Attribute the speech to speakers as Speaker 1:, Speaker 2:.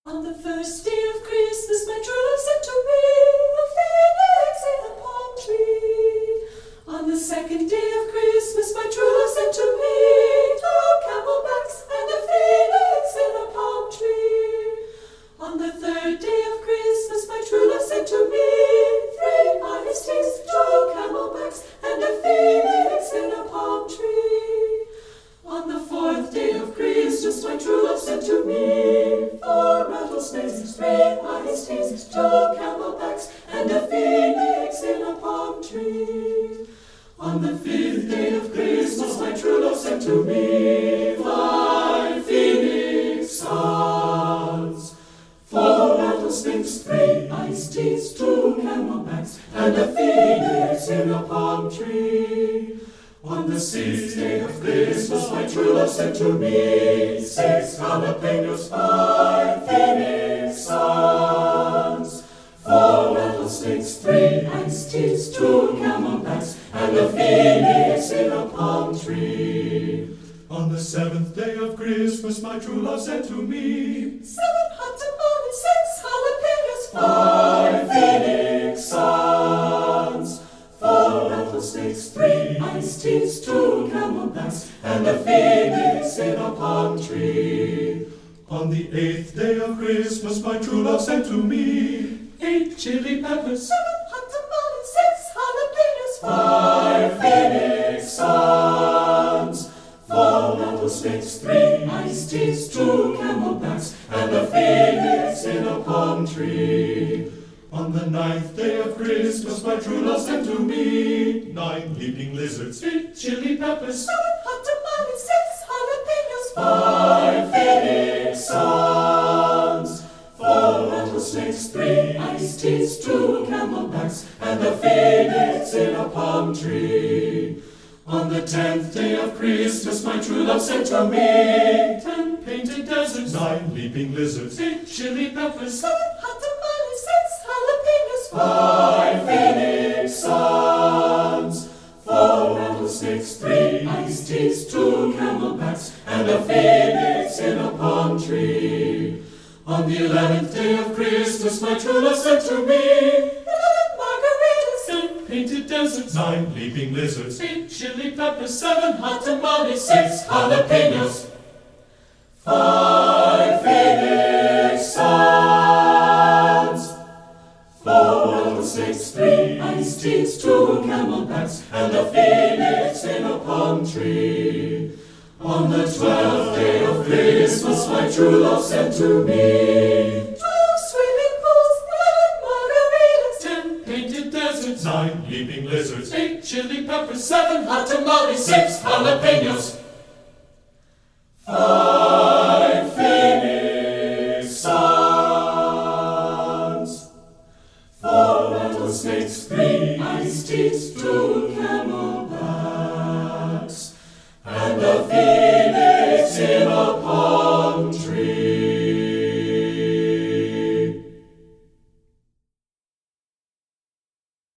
Speaker 1: On the first day of Christmas, my true love sent to me a phoenix in a palm tree. On the second day of Christmas, my true love sent to me two camelbacks and a phoenix in a palm tree. On the third day of Christmas, my true love sent to me three ice teas, two camelbacks and a phoenix in a palm tree. On the fourth day of Christmas, my true love sent to me four rattlesnakes, three ice teas, two camelbacks, and a phoenix in a palm tree. On the fifth day of Christmas, my true love sent to me five phoenix sons, four rattlesnakes, three ice teas, two camelbacks, and a phoenix in a palm tree. On the sixth day of Christmas, my true love sent to me six jalapenos, five phoenix sons, four rattlesnakes, three iced teas, two camelbacks, and a phoenix in a palm tree.
Speaker 2: On the seventh day of Christmas, my true love sent to me
Speaker 1: seven hot tamales, six jalapenos, five phoenix sons, four rattlesnakes, three iced teas, two camelbacks, and a phoenix in a palm tree.
Speaker 2: On the eighth day of Christmas, my true love sent to me eight chili peppers,
Speaker 1: seven hot tamales, six jalapenos, five phoenix sons, four rattlesnakes, three iced teas, two camelbacks, and a phoenix in a palm tree.
Speaker 2: On the ninth day of Christmas, my true love sent to me nine leaping lizards,
Speaker 1: eight chili peppers, seven hot tamales, six jalapenos, five phoenix sons, four rattlesnakes, three iced teas, two camelbacks, and a phoenix in a palm tree.
Speaker 2: On the 10th day of Christmas, my true love sent to me
Speaker 1: 10 painted deserts,
Speaker 2: nine leaping lizards,
Speaker 1: eight chili peppers, seven hot tamales, six jalapenos, five phoenix sons, four rattlesnakes, three iced teas, two camelbacks, and a phoenix in a palm tree.
Speaker 2: On the 11th day of Christmas, my true love sent to me
Speaker 1: 11 margaritas,
Speaker 2: 10 painted deserts, nine leaping lizards,
Speaker 1: eight chili peppers, seven hot tamales, six jalapenos, five phoenix sons, four rattlesnakes, three iced teas, two camelbacks, and a phoenix in a palm tree.
Speaker 2: On the 12th day of Christmas, my true love sent to me
Speaker 1: 12 swimming pools, 11 margaritas,
Speaker 2: 10 painted deserts, nine leaping lizards,
Speaker 1: eight chili peppers, seven hot tamales, six jalapenos, five phoenix sons, four rattlesnakes, three iced teas, two camelbacks, and a phoenix in a palm